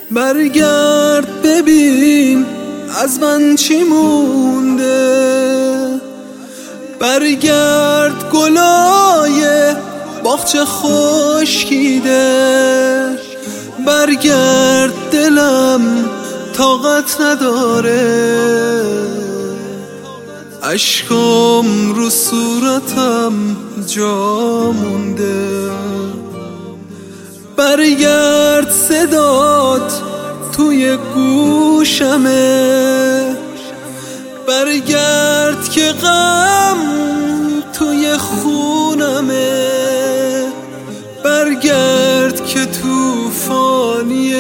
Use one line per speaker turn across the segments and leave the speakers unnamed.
برگرد ببین از من چی مونده، برگرد گلای باغچه خشکیده، برگرد دلم طاقت نداره، اشکام رو صورتم جا مونده، برگرد صدات توی گوشمه، برگرد که غم توی خونمه، برگرد که توفانی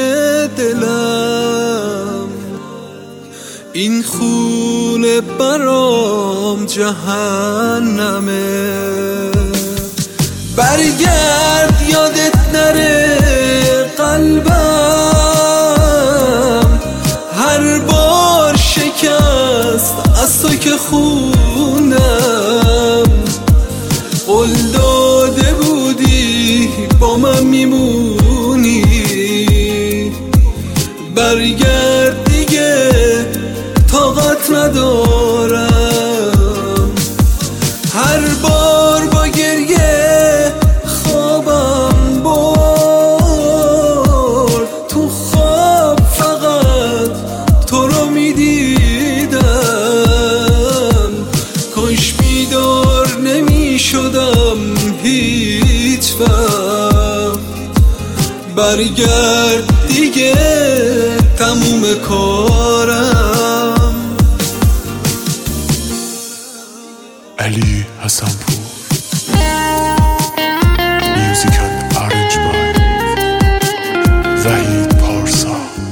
دلم این خونه برام جهنمه، برگرد یادت نره قلبم هر بار شکست از تو که خوندم، قول داده بودی با من میمونی، برگرد دیگه طاقت ندارم، هر بار با گریه خوابم برد، تو خواب فقط تو رو میدیدم، کاش بیدار نمیشدم هیچ وقت، برگرد دیگه تموم کارم.
علی حسن‌پور. Music and arranged by وحید پارسا.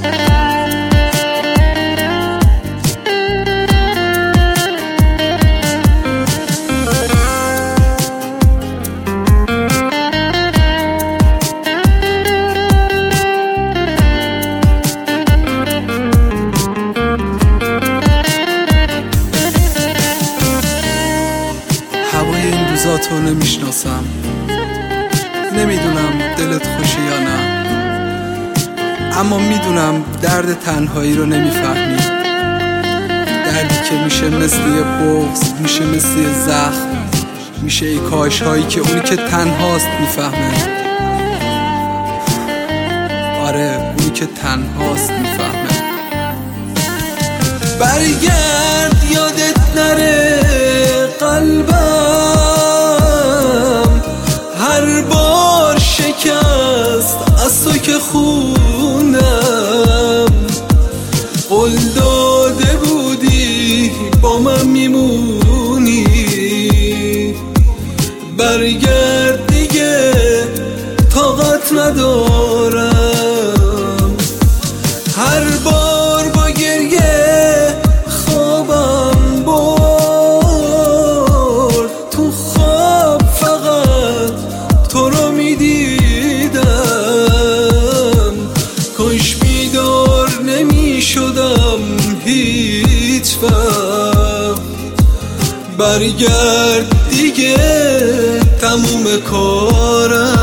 هوای این روزاتو نمیشناسم، نمیدونم دلت خوشه یا نه، اما میدونم درد تنهایی رو نمیفهمی، دردی که میشه مثل یه بغض، میشه مثل یه زخم، میشه ای کاش هایی که اونی که تنهاست میفهمه، آره اونی که تنهاست میفهمه، برگرد یادت نره قلبم هر بار شکست از تو که خوندم، قول داده بودی با من میمونی، برگرد دیگه طاقت ندارم، هر بار با گریه خوابم برد، تو خواب فقط تو رو میدیدم، کاش بیدار نمیشدم هیچ وقت، برگرد دیگه تموم کارم.